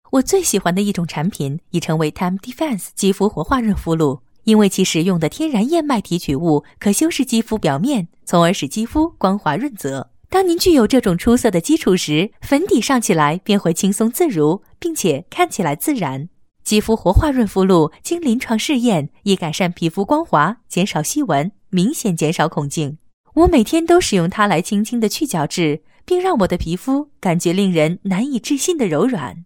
我最喜欢的一种产品已成为 Time Defense 肌肤活化润肤露，因为其使用的天然燕麦提取物可修饰肌肤表面，从而使肌肤光滑润泽。当您具有这种出色的基础时，粉底上起来便会轻松自如，并且看起来自然。肌肤活化润肤露经临床试验，以改善皮肤光滑，减少细纹，明显减少孔径。我每天都使用它来轻轻地去角质，并让我的皮肤感觉令人难以置信的柔软。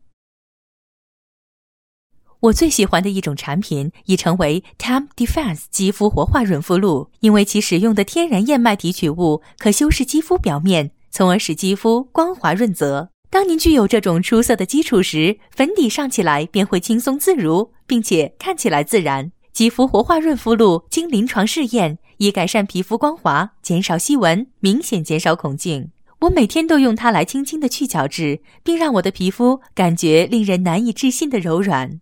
我最喜欢的一种产品已成为 Time Defense 肌肤活化润肤露，因为其使用的天然燕麦提取物可修饰肌肤表面，从而使肌肤光滑润泽。当您具有这种出色的基础时，粉底上起来便会轻松自如，并且看起来自然。肌肤活化润肤露经临床试验，以改善皮肤光滑，减少细纹，明显减少孔径。我每天都用它来轻轻地去角质，并让我的皮肤感觉令人难以置信的柔软。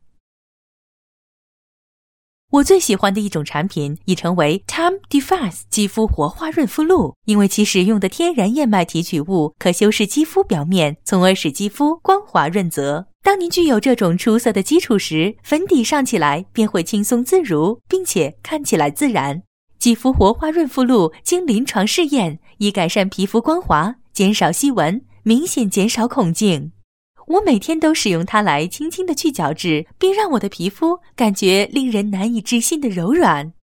我最喜欢的一种产品已成为 Time Defense 肌肤活化润肤露，因为其使用的天然燕麦提取物可修饰肌肤表面，从而使肌肤光滑润泽。当您具有这种出色的基础时，粉底上起来便会轻松自如，并且看起来自然。肌肤活化润肤露经临床试验，以改善皮肤光滑，减少细纹，明显减少孔径。我每天都使用它来轻轻地去角质，并让我的皮肤感觉令人难以置信的柔软。